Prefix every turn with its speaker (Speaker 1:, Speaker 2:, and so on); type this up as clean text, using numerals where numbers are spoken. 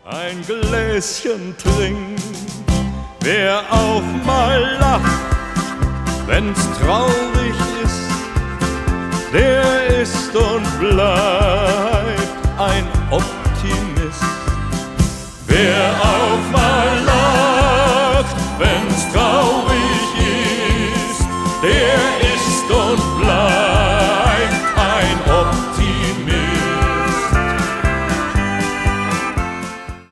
Speaker 1: ein Gläschen trinkt. Wer auch mal lacht, wenn's traurig ist, der ist und bleibt ein Optimist. Wer